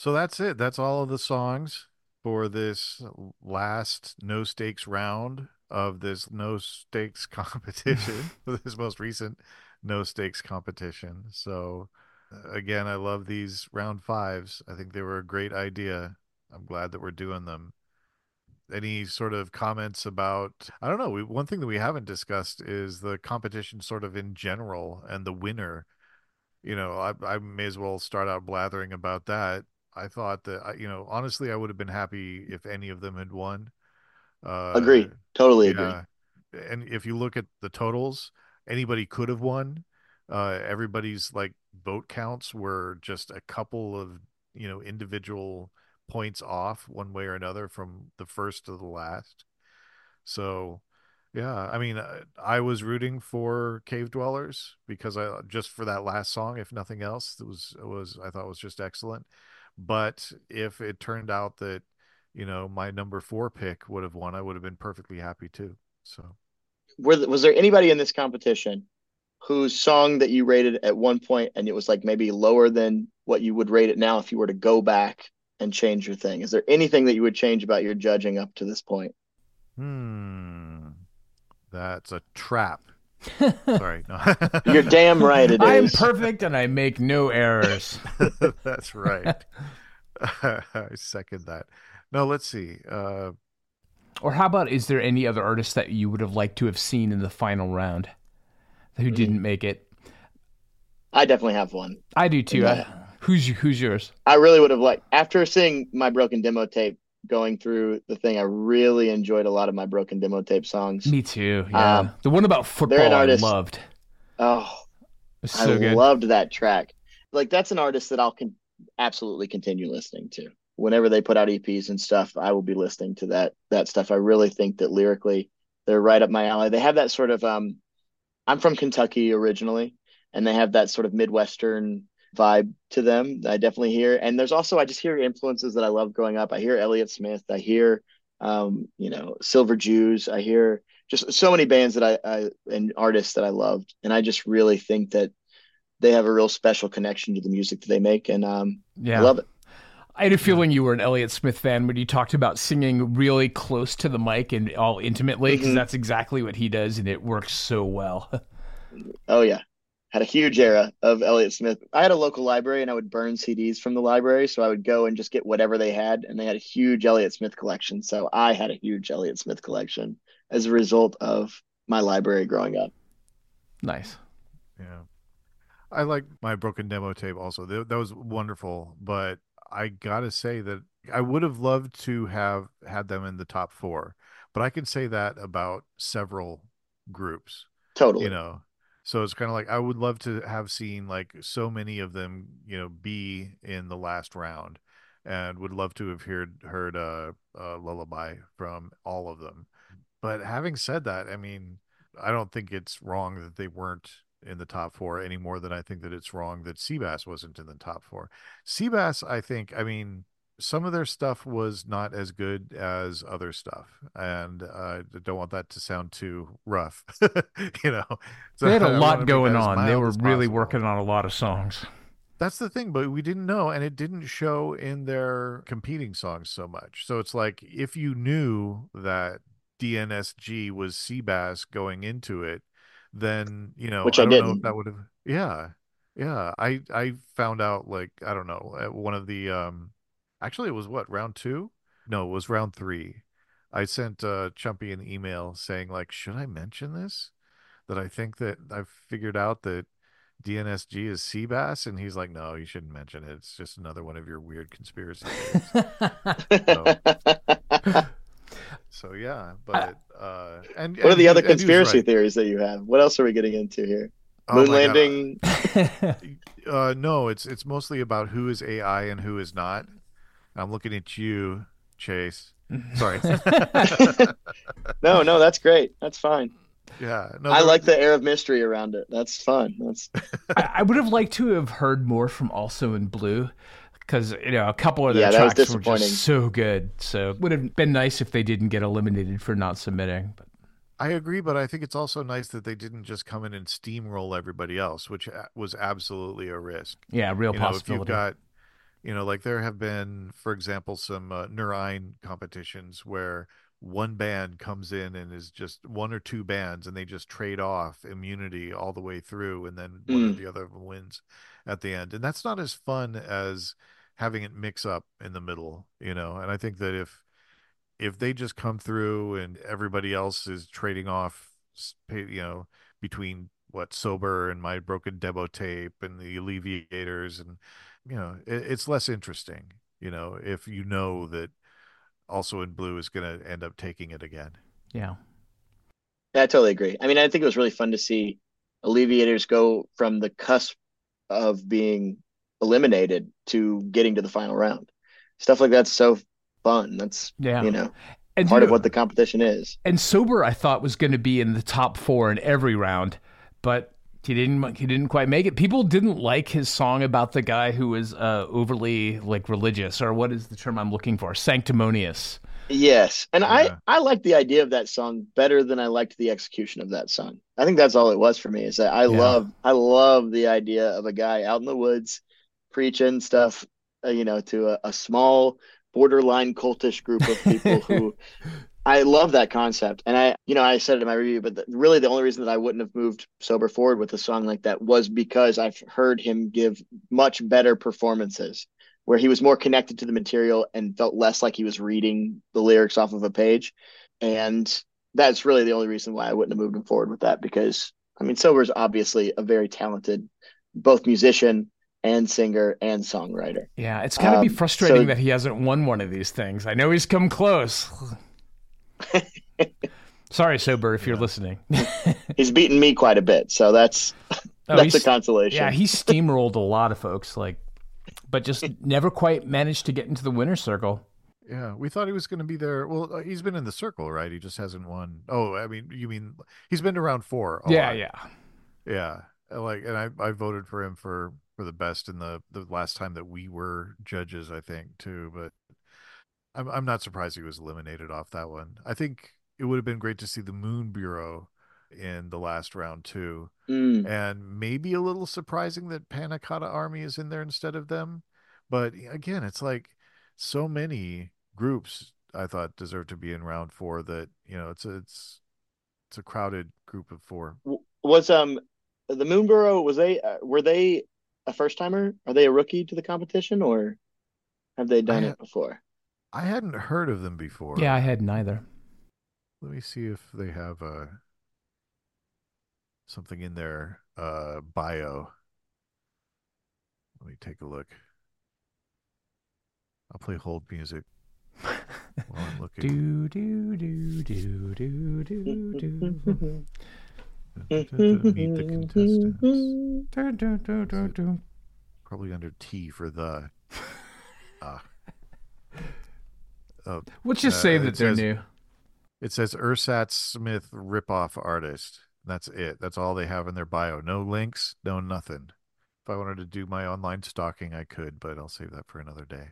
So that's it. That's all of the songs for this last no stakes round of this no stakes competition, this most recent no stakes competition. So again, I love these round fives. I think they were a great idea. I'm glad that we're doing them. Any sort of comments about, I don't know, one thing that we haven't discussed is the competition sort of in general and the winner. I may as well start out blathering about that. I thought that, honestly, I would have been happy if any of them had won. Uh, Agree. Totally agree. yeah. And if you look at the totals, anybody could have won. Everybody's like vote counts were just a couple of, individual points off one way or another from the first to the last. So, yeah, I mean, I was rooting for Cave Dwellers because I just for that last song, if nothing else, it was I thought was just excellent. But if it turned out that, my number four pick would have won, I would have been perfectly happy too. So, Was there anybody in this competition whose song that you rated at one point and it was like maybe lower than what you would rate it now if you were to go back and change your thing? Is there anything that you would change about your judging up to this point? hmm, that's a trap. Sorry, no, You're damn right it I'm is. perfect and I make no errors. that's right. I second that. No, let's see. Or how about, is there any other artist that you would have liked to have seen in the final round who Mm, didn't make it? I definitely have one I do in too. that. Who's yours? I really would have liked after seeing my broken demo tape going through the thing. I really enjoyed a lot of my broken demo tape songs. Me too. Yeah, Um, the one about they're an football I artist. loved. Oh, It's I so good. loved that track. Like that's an artist that absolutely continue listening to. Whenever they put out EPs and stuff, I will be listening to that stuff. I really think that lyrically they're right up my alley. They have that sort of I'm from Kentucky originally, and they have that sort of Midwestern vibe to them that I definitely hear. And there's also I just hear influences that I love growing up. I hear Elliott Smith, I hear Silver Jews, I hear just so many bands that I and artists that I loved. And I just really think that they have a real special connection to the music that they make, and I Yeah. love it. I had a Yeah. feeling you were an Elliott Smith fan when you talked about singing really close to the mic and all intimately, because Hmm. that's exactly what he does, and it works so well. Oh yeah, had a huge era of Elliott Smith. I had a local library, and I would burn CDs from the library, so I would go and just get whatever they had, and they had a huge Elliott Smith collection. So I had a huge Elliott Smith collection as a result of my library growing up. Nice. Yeah. I like my broken demo tape also. That was wonderful, but I gotta say that I would have loved to have had them in the top four, but I can say that about several groups, you Totally. know. So it's kind of like I would love to have seen like so many of them, be in the last round, and would love to have heard Lullaby from all of them. But having said that, I mean, I don't think it's wrong that they weren't in the top four any more than I think that it's wrong that Seabass wasn't in the top four. Seabass, I think, I mean, some of their stuff was not as good as other stuff, and I don't want that to sound too rough, you know. So They had a I want lot to make going that as on. They mild were as really possible. working on a lot of songs. That's the thing, but we didn't know, and it didn't show in their competing songs so much. So it's like if you knew that DNSG was Seabass going into it, then, Which I I don't know if didn't. that would have, yeah, yeah. I found out like, I don't know, at one of the actually it was what, round two? No, it was round three. I sent Chumpy an email saying like, should I mention this? That I think that I've figured out that DNSG is sea bass, and he's like, no, you shouldn't mention it. It's just another one of your weird conspiracy theories. So, so yeah, I, but and What are and the he other and he was conspiracy right. theories that you have? What else are we getting into here? Oh Moon my God, landing. no, it's mostly about who is AI and who is not. I'm looking at you, Chase. Sorry. No, no, that's great. That's fine. Yeah, no, I there. like the air of mystery around it. That's fun. That's I would have liked to have heard more from Also in Blue, because a couple of their yeah, that was tracks were just disappointing. so good. So it would have been nice if they didn't get eliminated for not submitting. But I agree, but I think it's also nice that they didn't just come in and steamroll everybody else, which was absolutely a risk. yeah, real If you've possibility. got Like there have been, for example, some Nurine competitions where one band comes in and is just one or two bands and they just trade off immunity all the way through and then one or Mm. the other of them wins at the end. And that's not as fun as having it mix up in the middle. And I think that if they just come through and everybody else is trading off, between what Sober and My Broken Demo Tape and the Alleviators, and it's less interesting, if you know that Also in Blue is going to end up taking it again. Yeah. Yeah, I totally agree. I mean, I think it was really fun to see Alleviators go from the cusp of being eliminated to getting to the final round. Stuff like that's so fun. That's, Yeah. And part of what the competition is. and Sober I thought was going to be in the top 4 in every round, but he didn't quite make it. People didn't like his song about the guy who was overly like religious, or what is the term I'm looking for? Sanctimonious. Yes. And I Yeah. I like the idea of that song better than I liked the execution of that song. I think that's all it was for me is that I Yeah. love I love the idea of a guy out in the woods preaching stuff, to a small borderline cultish group of people who I love that concept. And I said it in my review, but really the only reason that I wouldn't have moved Sober forward with a song like that was because I've heard him give much better performances where he was more connected to the material and felt less like he was reading the lyrics off of a page. And that's really the only reason why I wouldn't have moved him forward with that because I mean, Sober's obviously a very talented both musician and singer and songwriter. Yeah, it's got to be frustrating So that he hasn't won one of these things. I know he's come close. Sorry, Sober, if you're Yeah. listening. he's beaten me quite a bit. So that's Oh, that's a consolation. yeah, he steamrolled a lot of folks, but just never quite managed to get into the winner's circle. Yeah, we thought he was going to be there. Well, he's been in the circle, right? He just hasn't won. Oh, I mean, you mean he's been to round four a Yeah, lot. yeah. Yeah, and I voted for him for the best in the last time that we were judges, I think too. But I'm not surprised he was eliminated off that one. I think it would have been great to see the Moon Bureau in the last round too, Mm. and maybe a little surprising that Panna Cotta Army is in there instead of them. But again, it's like so many groups I thought deserve to be in round four that it's a crowded group of four. Was the Moonborough was they were they a first timer? Are they a rookie to the competition or have they I done ha- it before? I hadn't heard of them Yeah, I before. had neither. Let me see if they have something in their bio. Let me take a look. I'll play hold music while I'm looking. Do do do do do do do. Meet the contestants. Do, do, do, Is do, it do. probably under T for the? Uh, oh, Let's just say it that they're says new. it says Ursat Smith ripoff artist. That's it. That's all they have in their bio. No links, no nothing. If I wanted to do my online stalking, I could, but I'll save that for another day.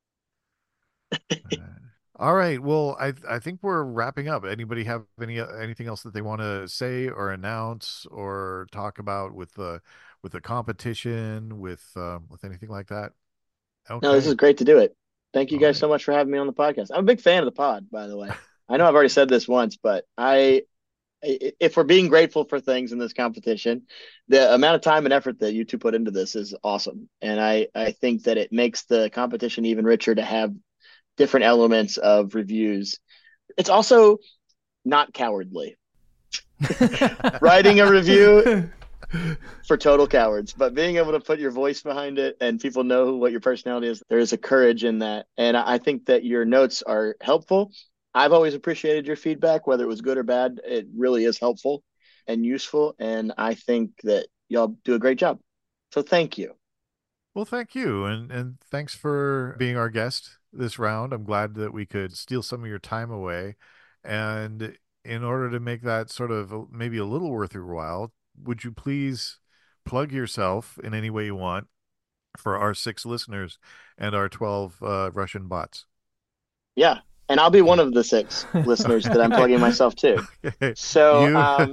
Uh, all right. Well, I think we're wrapping up. Anybody have anything else that they want to say or announce or talk about with the competition with anything like that? No, this is Okay. great to do it. Thank you All guys right. so much for having me on the podcast. I'm a big fan of the pod, by the way. I know I've already said this once, but if we're being grateful for things in this competition, the amount of time and effort that you two put into this is awesome. And I think that it makes the competition even richer to have different elements of reviews. It's also not cowardly. Writing a review for total cowards, but being able to put your voice behind it and people know what your personality is, there is a courage in that. And I think that your notes are helpful. I've always appreciated your feedback, whether it was good or bad. It really is helpful and useful. And I think that y'all do a great job. So thank you. Well, thank you, and thanks for being our guest this round. I'm glad that we could steal some of your time away, and in order to make that sort of maybe a little worth your while, would you please plug yourself in any way you want for our 6 listeners and our 12 Russian bots? Yeah. and I'll be one of the 6 listeners that I'm plugging myself to. Okay. So,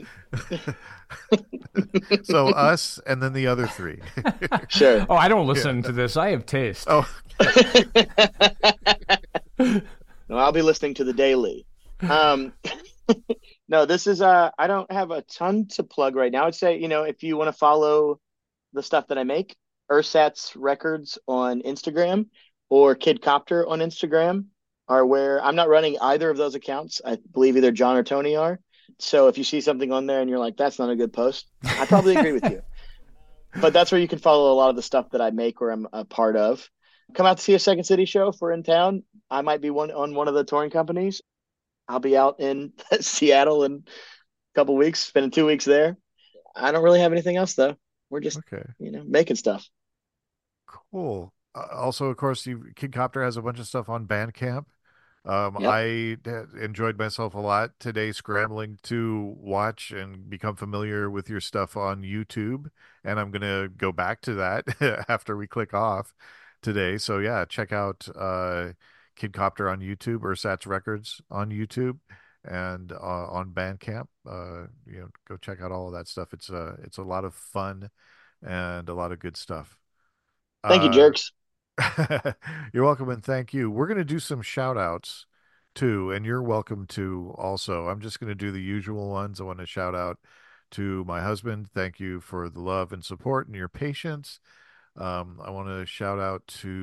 So us and then the other 3. sure. Oh, I don't listen to this. I have taste. Oh, No, I'll be listening to the daily. No, this is I don't have a ton to plug right now. I'd say, if you want to follow the stuff that I make, Ersatz Records on Instagram or Kid Copter on Instagram are where I'm not running either of those accounts. I believe either John or Tony are. So if you see something on there and you're like, that's not a good post, I probably agree with you. But that's where you can follow a lot of the stuff that I make or I'm a part of. Come out to see a Second City show if we're in town. I might be on one of the touring companies. I'll be out in Seattle in a couple weeks, spending 2 weeks there. I don't really have anything else though. We're just, okay. Making stuff. Cool. Also, of course, Kid Copter has a bunch of stuff on Bandcamp. Yep. I enjoyed myself a lot today scrambling to watch and become familiar with your stuff on YouTube, and I'm gonna go back to that after we click off today. So yeah, check out Kid Copter on YouTube or Sats Records on YouTube and on Bandcamp. Go check out all of that stuff. It's a lot of fun and a lot of good stuff. Thank you, jerks. You're welcome, and thank you. We're going to do some shout outs too, and you're welcome to also. I'm just going to do the usual ones. I want to shout out to my husband. Thank you for the love and support and your patience. I want to shout out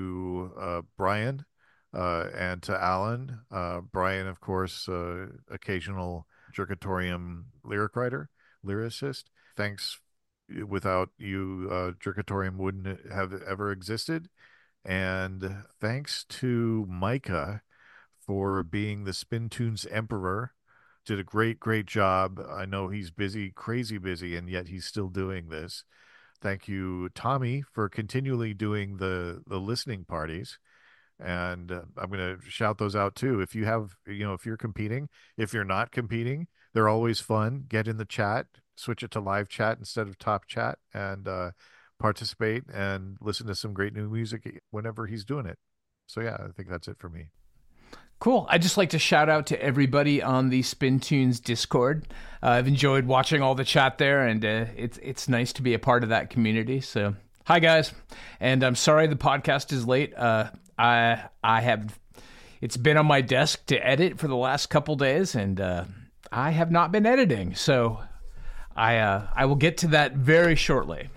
to Brian and to Alan. Brian, of course, occasional Jerkatorium lyric writer, lyricist. Thanks. Without you, Jerkatorium wouldn't have ever existed. And thanks to Micah for being the Spin Tunes Emperor. Did a great job. I know he's busy, crazy busy, and yet he's still doing this. Thank you, Tommy, for continually doing the listening parties. And I'm going to shout those out too. If you have, if you're competing, if you're not competing, they're always fun. Get in the chat, switch it to live chat instead of top chat, and participate and listen to some great new music whenever he's doing it. So yeah, I think that's it for me. Cool. I'd just like to shout out to everybody on the Spin Tunes Discord. I've enjoyed watching all the chat there, and it's nice to be a part of that community. So hi guys, and I'm sorry the podcast is late. It's been on my desk to edit for the last couple days, and I have not been editing. So I will get to that very shortly.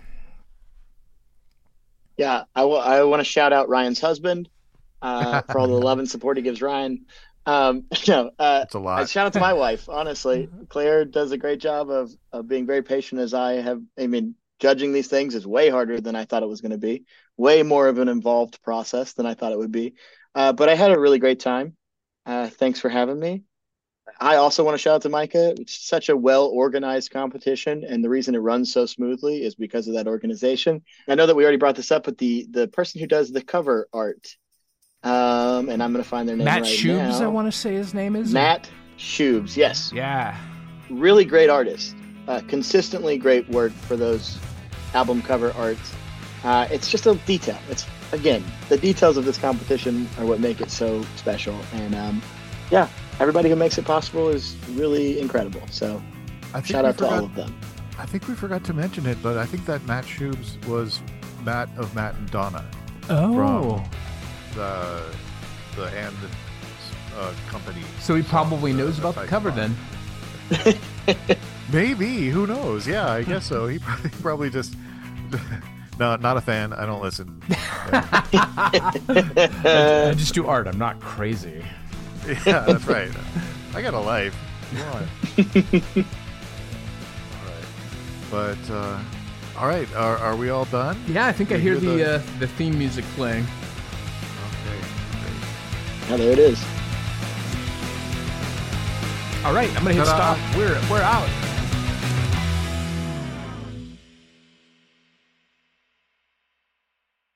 Yeah, I want to shout out Ryan's husband for all the love and support he gives Ryan. It's a lot. I shout out to my wife, honestly. Claire does a great job of being very patient as I have. I mean, judging these things is way harder than I thought it was going to be. Way more of an involved process than I thought it would be. But I had a really great time. Thanks for having me. I also want to shout out to Micah. It's such a well-organized competition, and the reason it runs so smoothly is because of that organization. I know that we already brought this up, but the person who does the cover art, and I'm going to find their name Matt right Shubes, now. I want to say his name is? Matt Shubes, yes. Yeah. Really great artist. Consistently great work for those album cover arts. It's just a detail. It's, again, the details of this competition are what make it so special. And, yeah. Everybody who makes it possible is really incredible. So shout out to all of them. I think we forgot to mention it, but I think that Matt Shubes was Matt of Matt and Donna. Oh. From the and company. So he probably knows about the cover then. Maybe. Who knows? Yeah, I guess so. He probably just... No, not a fan. I don't listen. I just do art. I'm not crazy. Yeah, that's right. I got a life. Come on. All right. But, all right. Are we all done? Yeah, I think I hear the theme music playing. Okay, great. Oh, there it is. All right, I'm going to hit stop. We're out.